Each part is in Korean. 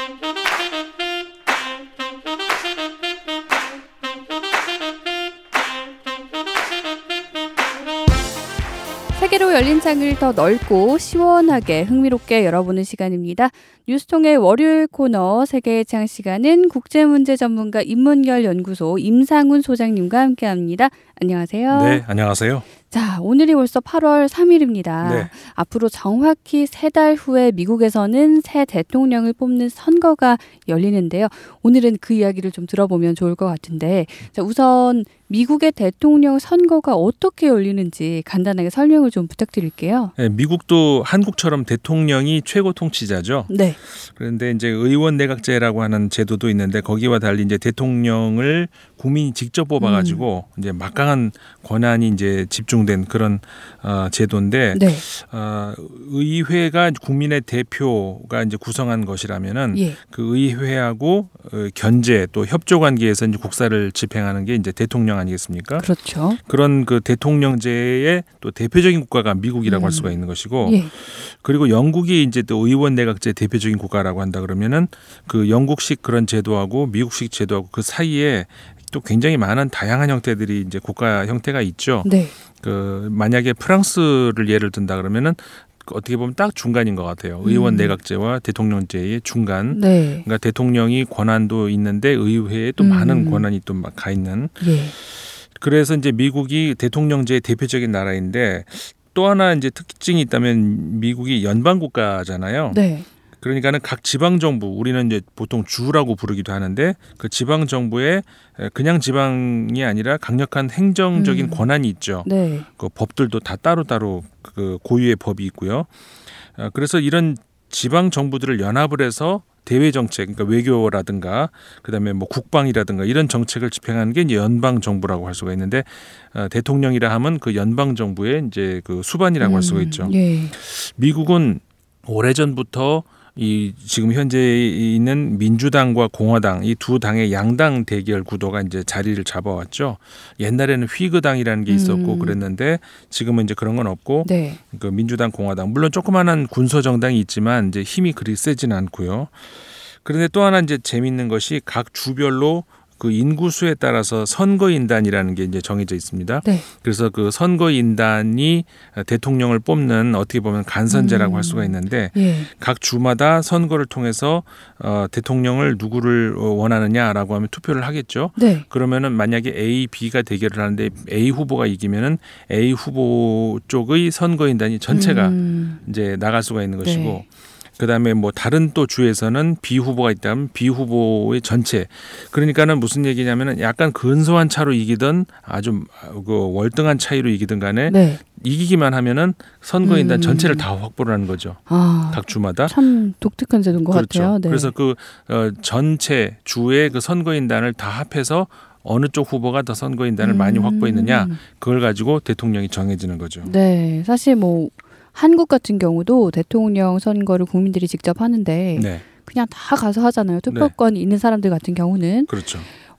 세계로 열린 창을 더 넓고 시원하게 흥미롭게 열어보는 시간입니다. 뉴스통의 월요일 코너 세계의 창 시간은 국제문제 전문가 인문결 연구소 임상훈 소장님과 함께합니다. 안녕하세요. 네, 안녕하세요. 자, 오늘이 벌써 8월 3일입니다. 네. 앞으로 정확히 3달 후에 미국에서는 새 대통령을 뽑는 선거가 열리는데요. 오늘은 그 이야기를 좀 들어보면 좋을 것 같은데, 자, 우선 미국의 대통령 선거가 어떻게 열리는지 간단하게 설명을 좀 부탁드릴게요. 네, 미국도 한국처럼 대통령이 최고 통치자죠. 네. 그런데 이제 의원 내각제라고 하는 제도도 있는데 거기와 달리 이제 대통령을 국민이 직접 뽑아가지고 이제 막강한 권한이 이제 집중된 그런 제도인데 네. 의회가 국민의 대표가 이제 구성한 것이라면은 예. 그 의회하고 견제 또 협조 관계에서 이제 국사를 집행하는 게 이제 대통령 아니겠습니까? 그렇죠. 그런 그 대통령제의 또 대표적인 국가가 미국이라고 할 수가 있는 것이고, 예. 그리고 영국이 이제 또 의원 내각제 대표적인 국가라고 한다 그러면은 그 영국식 그런 제도하고 미국식 제도하고 그 사이에 또 굉장히 많은 다양한 형태들이 이제 국가 형태가 있죠. 네. 그 만약에 프랑스를 예를 든다 그러면은 어떻게 보면 딱 중간인 것 같아요. 의원 내각제와 대통령제의 중간. 네. 그러니까 대통령이 권한도 있는데 의회에 또 많은 권한이 또 막 가 있는. 예. 그래서 이제 미국이 대통령제의 대표적인 나라인데 또 하나 이제 특징이 있다면 미국이 연방 국가잖아요. 네. 그러니까는 각 지방 정부, 우리는 이제 보통 주라고 부르기도 하는데 그 지방 정부에 그냥 지방이 아니라 강력한 행정적인 권한이 있죠. 네. 그 법들도 다 따로따로 그 고유의 법이 있고요. 그래서 이런 지방 정부들을 연합을 해서 대외 정책, 그러니까 외교라든가 그다음에 뭐 국방이라든가 이런 정책을 집행하는 게 이제 연방 정부라고 할 수가 있는데 대통령이라 하면 그 연방 정부의 이제 그 수반이라고 할 수가 있죠. 예. 미국은 오래전부터 이 지금 현재 있는 민주당과 공화당 이 두 당의 양당 대결 구도가 이제 자리를 잡아왔죠. 옛날에는 휘그당이라는 게 있었고 그랬는데 지금은 이제 그런 건 없고 네. 그 민주당, 공화당 물론 조그마한 군소 정당이 있지만 이제 힘이 그리 세지는 않고요. 그런데 또 하나 이제 재미있는 것이 각 주별로 그 인구수에 따라서 선거인단이라는 게 이제 정해져 있습니다. 네. 그래서 그 선거인단이 대통령을 뽑는 어떻게 보면 간선제라고 할 수가 있는데 예. 각 주마다 선거를 통해서 대통령을 누구를 원하느냐라고 하면 투표를 하겠죠. 네. 그러면은 만약에 A, B가 대결을 하는데 A 후보가 이기면은 A 후보 쪽의 선거인단이 전체가 이제 나갈 수가 있는 것이고 네. 그다음에 뭐 다른 또 주에서는 B 후보가 있다면 B 후보의 전체. 그러니까는 무슨 얘기냐면은 약간 근소한 차로 이기든 아주 그 월등한 차이로 이기든 간에 네. 이기기만 하면은 선거인단 전체를 다 확보를 하는 거죠. 각 주마다. 참 독특한 제도인 것 그렇죠. 같아요. 네. 그래서 그 전체 주의 그 선거인단을 다 합해서 어느 쪽 후보가 더 선거인단을 많이 확보했느냐 그걸 가지고 대통령이 정해지는 거죠. 네. 사실 뭐 한국 같은 경우도 대통령 선거를 국민들이 직접 하는데 네. 그냥 다 가서 하잖아요. 투표권이 있는 사람들 같은 경우는. 그렇죠.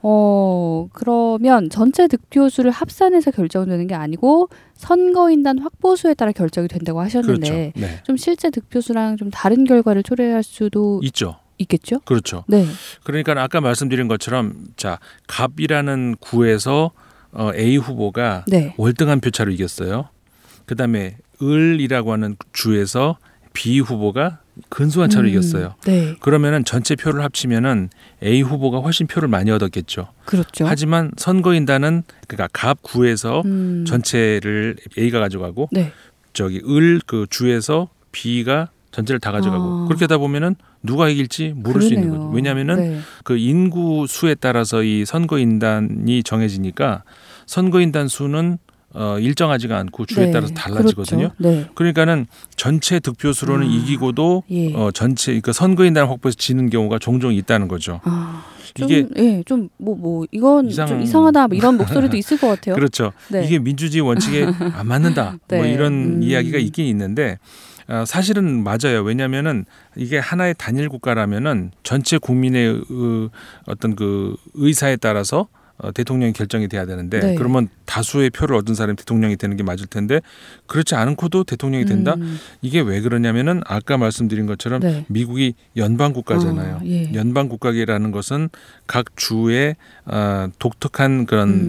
그러면 전체 득표수를 합산해서 결정되는 게 아니고 선거인단 확보수에 따라 결정이 된다고 하셨는데 그렇죠. 네. 좀 실제 득표수랑 좀 다른 결과를 초래할 수도 있죠. 있겠죠? 그렇죠. 네. 그러니까 아까 말씀드린 것처럼 자 갑이라는 구에서 A 후보가 네. 월등한 표차로 이겼어요. 그다음에 을이라고 하는 주에서 B 후보가 근소한 차로 이겼어요. 네. 그러면은 전체 표를 합치면은 A 후보가 훨씬 표를 많이 얻었겠죠. 그렇죠. 하지만 선거인단은 그러니까 갑 구에서 전체를 A가 가져가고 네. 저기 을 그 주에서 B가 전체를 다 가져가고 그렇게 하다 보면은 누가 이길지 모를 수 있는 거죠. 왜냐하면은 네. 그 인구 수에 따라서 이 선거인단이 정해지니까 선거인단 수는 일정하지가 않고 주에 네. 따라서 달라지거든요. 그렇죠. 네. 그러니까는 전체 득표수로는 이기고도 예. 전체 그러니까 선거인단 확보해서 지는 경우가 종종 있다는 거죠. 이게 좀 이건 좀 이상하다 뭐 이런 목소리도 있을 것 같아요. 그렇죠. 네. 이게 민주주의 원칙에 안 맞는다. 네. 뭐 이런 이야기가 있긴 있는데 사실은 맞아요. 왜냐하면은 이게 하나의 단일 국가라면은 전체 국민의 어떤 그 의사에 따라서 대통령이 결정이 돼야 되는데 네. 그러면 다수의 표를 얻은 사람이 대통령이 되는 게 맞을 텐데 그렇지 않고도 대통령이 된다. 이게 왜 그러냐면은 아까 말씀드린 것처럼 네. 미국이 연방 국가잖아요. 예. 연방 국가라는 것은 각 주의 독특한 그런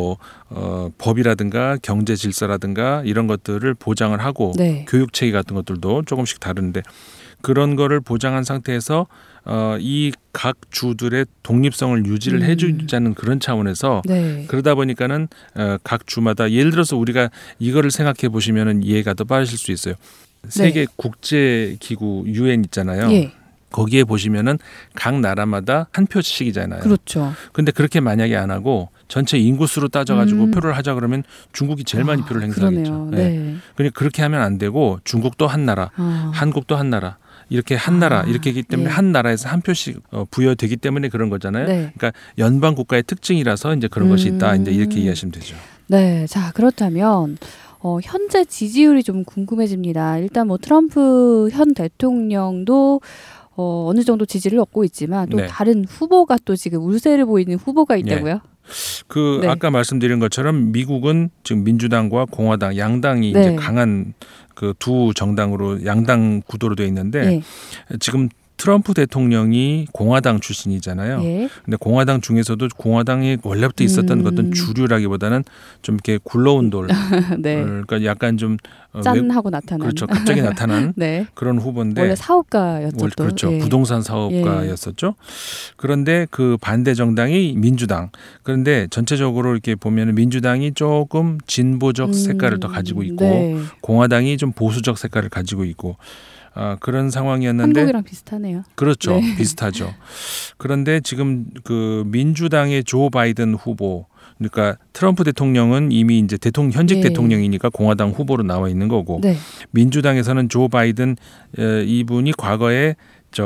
법이라든가 경제 질서라든가 이런 것들을 보장을 하고 네. 교육 체계 같은 것들도 조금씩 다른데 그런 거를 보장한 상태에서 이 각 주들의 독립성을 유지를 해주자는 그런 차원에서 네. 그러다 보니까는 각 주마다 예를 들어서 우리가 이거를 생각해 보시면은 이해가 더 빠르실 수 있어요. 세계 국제 기구 UN 있잖아요. 예. 거기에 보시면은 각 나라마다 한 표씩이잖아요. 그렇죠. 근데 그렇게 만약에 안 하고 전체 인구수로 따져가지고 표를 하자 그러면 중국이 제일 많이 표를 행사하겠죠. 그러네요. 네. 그러니까 그렇게 하면 안 되고 중국도 한 나라, 한국도 한 나라. 이렇게 한 나라 이렇게 하기 때문에 예. 한 나라에서 한 표씩 부여되기 때문에 그런 거잖아요. 네. 그러니까 연방 국가의 특징이라서 이제 그런 것이 있다. 이제 이렇게 이해하시면 되죠. 네. 자, 그렇다면 현재 지지율이 좀 궁금해집니다. 일단 뭐 트럼프 현 대통령도 어느 정도 지지를 얻고 있지만 또 네. 다른 후보가 또 지금 울세를 보이는 후보가 있다고요? 네. 아까 말씀드린 것처럼 미국은 지금 민주당과 공화당 양당이 네. 이제 강한 그 두 정당으로 양당 구도로 되어 있는데 지금 트럼프 대통령이 공화당 출신이잖아요. 예. 근데 공화당 중에서도 공화당이 원래부터 있었던 어떤 주류라기보다는 좀 이렇게 굴러온 돌, 네. 그러니까 약간 좀 짠하고 나타난. 그렇죠. 갑자기 나타난 네. 그런 후보인데 원래 사업가였죠. 또. 그렇죠. 예. 부동산 사업가였었죠. 그런데 그 반대 정당이 민주당. 그런데 전체적으로 이렇게 보면 민주당이 조금 진보적 색깔을 더 가지고 있고 네. 공화당이 좀 보수적 색깔을 가지고 있고 그런 상황이었는데 한국이랑 비슷하네요. 그렇죠. 네. 비슷하죠. 그런데 지금 그 민주당의 조 바이든 후보 그러니까 트럼프 대통령은 이미 이제 현직 대통령이니까 공화당 후보로 나와 있는 거고 네. 민주당에서는 조 바이든 이분이 과거에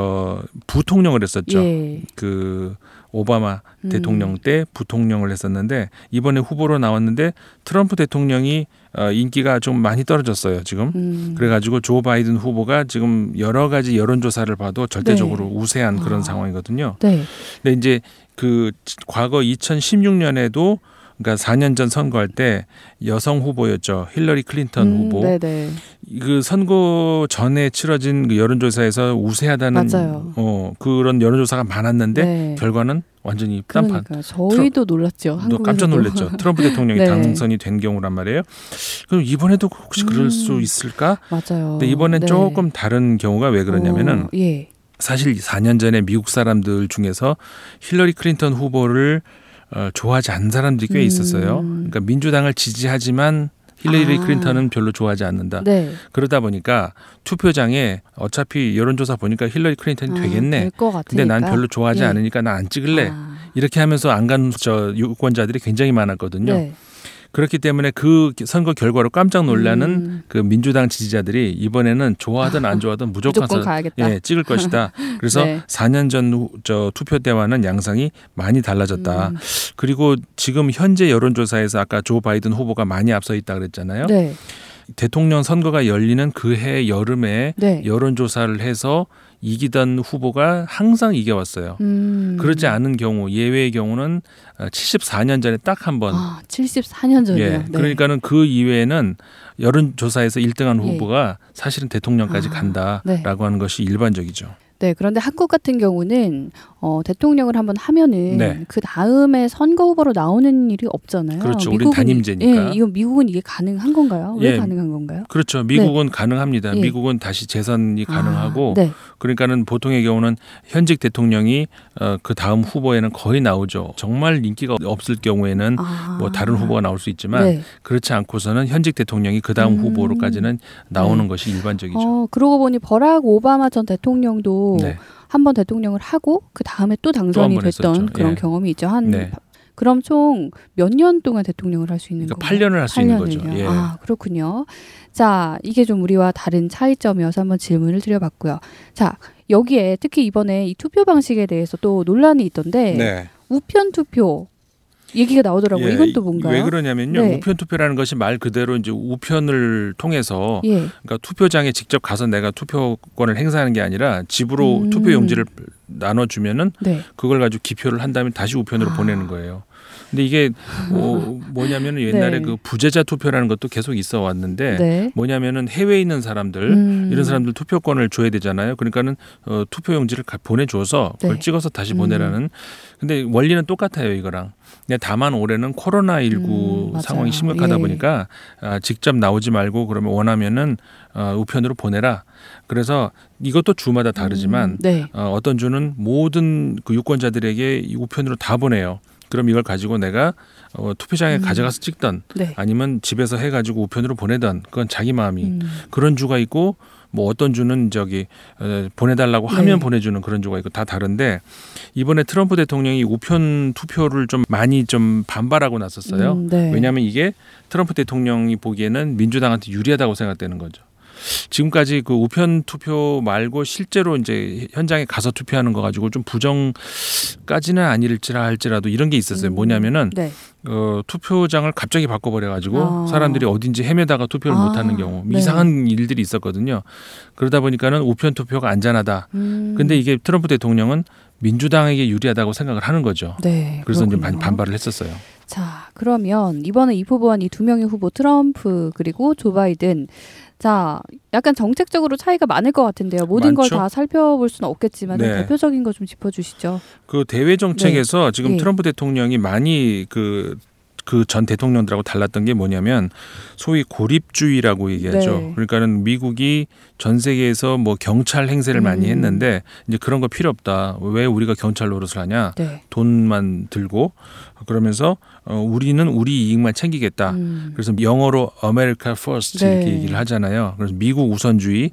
부통령을 했었죠. 예. 그 오바마 대통령 때 부통령을 했었는데 이번에 후보로 나왔는데 트럼프 대통령이 인기가 좀 많이 떨어졌어요 지금. 그래가지고 조 바이든 후보가 지금 여러 가지 여론조사를 봐도 절대적으로 우세한 그런 상황이거든요. 네. 근데 이제 그 과거 2016년에도 그러니까 4년 전 선거할 때 여성 후보였죠. 힐러리 클린턴 후보. 네네. 그 선거 전에 치러진 그 여론조사에서 우세하다는 그런 여론조사가 많았는데 결과는 완전히 딴판. 그러니까 저희도 놀랐죠. 한국에서도. 깜짝 놀랐죠. 트럼프 대통령이 당선이 된 경우란 말이에요. 그럼 이번에도 혹시 그럴 수 있을까? 맞아요. 근데 이번엔 조금 다른 경우가 왜 그러냐면은 사실 4년 전에 미국 사람들 중에서 힐러리 클린턴 후보를 좋아하지 않는 사람들이 꽤 있었어요. 그러니까 민주당을 지지하지만 힐러리 클린턴은 별로 좋아하지 않는다. 네. 그러다 보니까 투표장에 어차피 여론조사 보니까 힐러리 클린턴이 되겠네. 될 것 같으니까. 근데 난 별로 좋아하지 않으니까 난 안 찍을래. 이렇게 하면서 안 간 유권자들이 굉장히 많았거든요. 네. 그렇기 때문에 그 선거 결과로 깜짝 놀라는 그 민주당 지지자들이 이번에는 좋아하든 안 좋아하든 무조건 가야겠다. 찍을 것이다. 그래서 4년 전 투표 때와는 양상이 많이 달라졌다. 그리고 지금 현재 여론조사에서 아까 조 바이든 후보가 많이 앞서 있다 그랬잖아요. 네. 대통령 선거가 열리는 그해 여름에 여론조사를 해서 이기던 후보가 항상 이겨왔어요. 그렇지 않은 경우 예외의 경우는 74년 전에 딱 한 번. 74년 전이요. 네. 그러니까는 그 이외에는 여론조사에서 1등한 후보가 사실은 대통령까지 간다라고 하는 것이 일반적이죠. 네, 그런데 한국 같은 경우는 대통령을 한번 하면은 그 다음에 선거 후보로 나오는 일이 없잖아요. 그렇죠. 우리 단임제니까. 이건 미국은 이게 가능한 건가요? 왜 가능한 건가요? 그렇죠. 미국은 가능합니다. 미국은 다시 재선이 가능하고 그러니까는 보통의 경우는 현직 대통령이 그 다음 후보에는 거의 나오죠. 정말 인기가 없을 경우에는 뭐 다른 후보가 나올 수 있지만 그렇지 않고서는 현직 대통령이 그 다음 후보로까지는 나오는 것이 일반적이죠. 그러고 보니 버락 오바마 전 대통령도 한 번 대통령을 하고 그 다음에 또 당선이 됐던 그런 경험이 있죠. 그럼 총 몇 년 동안 대통령을 할 수 있는 건가요? 8년을 할 수 있는 거죠. 그렇군요. 자, 이게 좀 우리와 다른 차이점이어서 한번 질문을 드려봤고요. 자, 여기에 특히 이번에 이 투표 방식에 대해서 또 논란이 있던데 우편 투표 얘기가 나오더라고요. 이건 또 뭔가요? 왜 그러냐면요. 우편 투표라는 것이 말 그대로 이제 우편을 통해서 그러니까 투표장에 직접 가서 내가 투표권을 행사하는 게 아니라 집으로 투표 용지를 나눠주면은 그걸 가지고 기표를 한 다음에 다시 우편으로 보내는 거예요. 근데 이게 뭐냐면은 옛날에 네. 그 부재자 투표라는 것도 계속 있어 왔는데 네. 뭐냐면은 해외에 있는 사람들 이런 사람들 투표권을 줘야 되잖아요. 그러니까는 투표용지를 보내줘서 그걸 네. 찍어서 다시 보내라는. 근데 원리는 똑같아요, 이거랑. 근데 다만 올해는 코로나19 맞아요. 상황이 심각하다 예. 보니까 직접 나오지 말고 그러면 원하면은 우편으로 보내라. 그래서 이것도 주마다 다르지만 네. 어떤 주는 모든 그 유권자들에게 이 우편으로 다 보내요. 그럼 이걸 가지고 내가 투표장에 가져가서 찍던 네. 아니면 집에서 해가지고 우편으로 보내던 그건 자기 마음이 그런 주가 있고 뭐 어떤 주는 보내달라고 하면 네. 보내주는 그런 주가 있고 다 다른데 이번에 트럼프 대통령이 우편 투표를 좀 많이 좀 반발하고 나섰어요. 네. 왜냐하면 이게 트럼프 대통령이 보기에는 민주당한테 유리하다고 생각되는 거죠. 지금까지 그 우편 투표 말고 실제로 이제 현장에 가서 투표하는 거 가지고 좀 부정까지는 아닐지라 할지라도 이런 게 있었어요. 뭐냐면은 네. 투표장을 갑자기 바꿔버려가지고 사람들이 어딘지 헤매다가 투표를 못하는 경우 네. 이상한 일들이 있었거든요. 그러다 보니까는 우편 투표가 안전하다. 근데 이게 트럼프 대통령은 민주당에게 유리하다고 생각을 하는 거죠. 네. 그래서 이제 그렇군요. 반발을 했었어요. 자, 그러면 이번에 입후보한 이 두 명의 후보 트럼프 그리고 조 바이든 자, 약간 정책적으로 차이가 많을 것 같은데요. 모든 걸 많죠? 다 살펴볼 수는 없겠지만 네. 대표적인 거 좀 짚어주시죠. 그 대외 정책에서 지금 예. 트럼프 대통령이 많이 그 전 대통령들하고 달랐던 게 뭐냐면 소위 고립주의라고 얘기하죠. 네. 그러니까는 미국이 전 세계에서 뭐 경찰 행세를 많이 했는데 이제 그런 거 필요 없다. 왜 우리가 경찰 노릇을 하냐? 네. 돈만 들고 그러면서 우리는 우리 이익만 챙기겠다. 그래서 영어로 America First 이렇게 네. 얘기를 하잖아요. 그래서 미국 우선주의.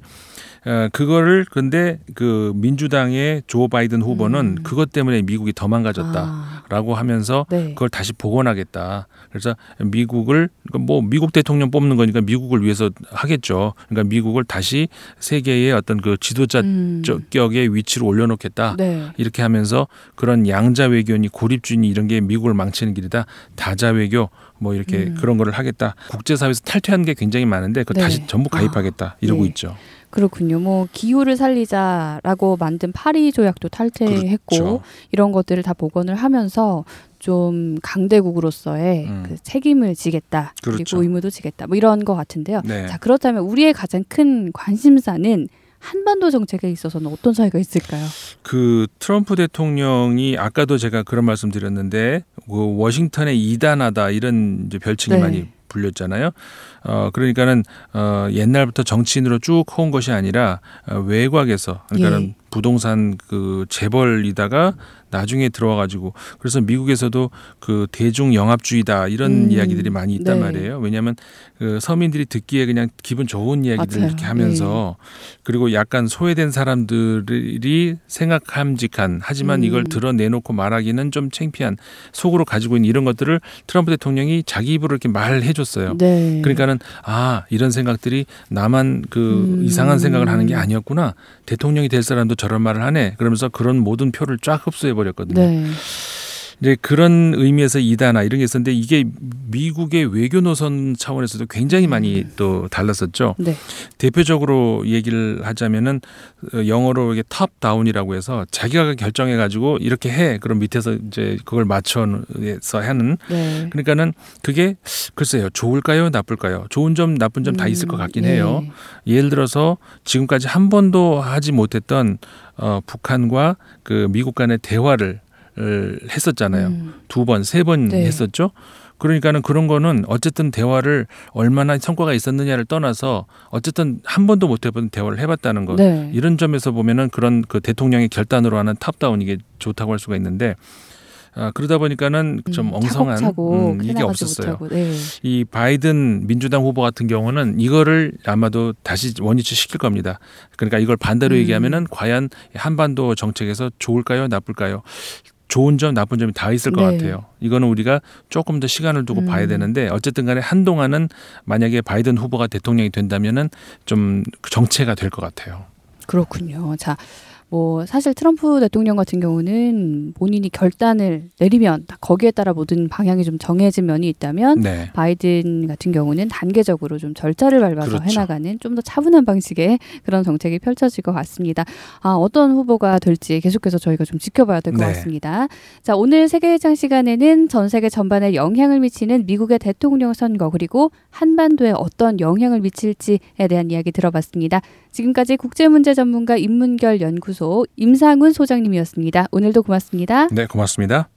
그거를 근데 그 민주당의 조 바이든 후보는 그것 때문에 미국이 더 망가졌다라고 하면서 네. 그걸 다시 복원하겠다. 그래서 미국을 뭐 미국 대통령 뽑는 거니까 미국을 위해서 하겠죠. 그러니까 미국을 다시 세계의 어떤 그 지도자 격의 위치로 올려놓겠다. 네. 이렇게 하면서 그런 양자 외교니 고립주의니 이런 게 미국을 망치는 길이다. 다자 외교 뭐 이렇게 그런 거를 하겠다. 국제사회에서 탈퇴한 게 굉장히 많은데 그거 네. 다시 전부 가입하겠다. 이러고 네. 있죠. 그렇군요. 뭐 기후를 살리자라고 만든 파리 조약도 탈퇴했고 그렇죠. 이런 것들을 다 복원을 하면서 좀 강대국으로서의 그 책임을 지겠다. 그렇죠. 그리고 의무도 지겠다. 뭐 이런 것 같은데요. 네. 자, 그렇다면 우리의 가장 큰 관심사는 한반도 정책에 있어서는 어떤 차이가 있을까요? 그 트럼프 대통령이 아까도 제가 그런 말씀 드렸는데 그 워싱턴의 2단하다 이런 이제 별칭이 네. 많이 불렸잖아요. 그러니까는 옛날부터 정치인으로 쭉 커온 것이 아니라 외곽에서 그러니까는 예. 부동산 그 재벌이다가 나중에 들어와가지고 그래서 미국에서도 그 대중 영합주의다 이런 이야기들이 많이 있단 네. 말이에요. 왜냐하면 그 서민들이 듣기에 그냥 기분 좋은 이야기들 맞아요. 이렇게 하면서 그리고 약간 소외된 사람들이 생각함직한 하지만 이걸 드러내놓고 말하기는 좀 창피한 속으로 가지고 있는 이런 것들을 트럼프 대통령이 자기 입으로 이렇게 말해줬어요. 네. 그러니까는 이런 생각들이 나만 그 이상한 생각을 하는 게 아니었구나. 대통령이 될 사람도 저런 말을 하네. 그러면서 그런 모든 표를 쫙 흡수해 버렸거든요. 네. 이제 그런 의미에서 이다나 이런 게 있었는데 이게 미국의 외교 노선 차원에서도 굉장히 많이 또 달랐었죠. 네. 대표적으로 얘기를 하자면은 영어로 이게 탑 다운이라고 해서 자기가 결정해 가지고 이렇게 해. 그럼 밑에서 이제 그걸 맞춰서 하는. 네. 그러니까는 그게 글쎄요. 좋을까요? 나쁠까요? 좋은 점 나쁜 점 다 있을 것 같긴 해요. 예를 들어서 지금까지 한 번도 하지 못했던 북한과 그 미국 간의 대화를 했었잖아요. 2번, 3번 네. 했었죠. 그러니까는 그런 거는 어쨌든 대화를 얼마나 성과가 있었느냐를 떠나서 어쨌든 한 번도 못 해본 대화를 해봤다는 것. 네. 이런 점에서 보면은 그런 그 대통령의 결단으로 하는 탑다운 이게 좋다고 할 수가 있는데 그러다 보니까는 좀 엉성한 차곡차곡 이게 해나가지 없었어요. 못하고. 네. 이 바이든 민주당 후보 같은 경우는 이거를 아마도 다시 원위치 시킬 겁니다. 그러니까 이걸 반대로 얘기하면은 과연 한반도 정책에서 좋을까요, 나쁠까요? 좋은 점, 나쁜 점이 다 있을 것 네. 같아요. 이거는 우리가 조금 더 시간을 두고 봐야 되는데 어쨌든 간에 한동안은 만약에 바이든 후보가 대통령이 된다면은 좀 정체가 될 것 같아요. 그렇군요. 자, 뭐 사실 트럼프 대통령 같은 경우는 본인이 결단을 내리면 거기에 따라 모든 방향이 좀 정해진 면이 있다면 네. 바이든 같은 경우는 단계적으로 좀 절차를 밟아서 그렇죠. 해나가는 좀 더 차분한 방식의 그런 정책이 펼쳐질 것 같습니다. 어떤 후보가 될지 계속해서 저희가 좀 지켜봐야 될 것 네. 같습니다. 자, 오늘 세계일장 시간에는 전 세계 전반에 영향을 미치는 미국의 대통령 선거 그리고 한반도에 어떤 영향을 미칠지에 대한 이야기 들어봤습니다. 지금까지 국제문제 전문가 인문결 연구소 임상훈 소장님이었습니다. 오늘도 고맙습니다. 네, 고맙습니다.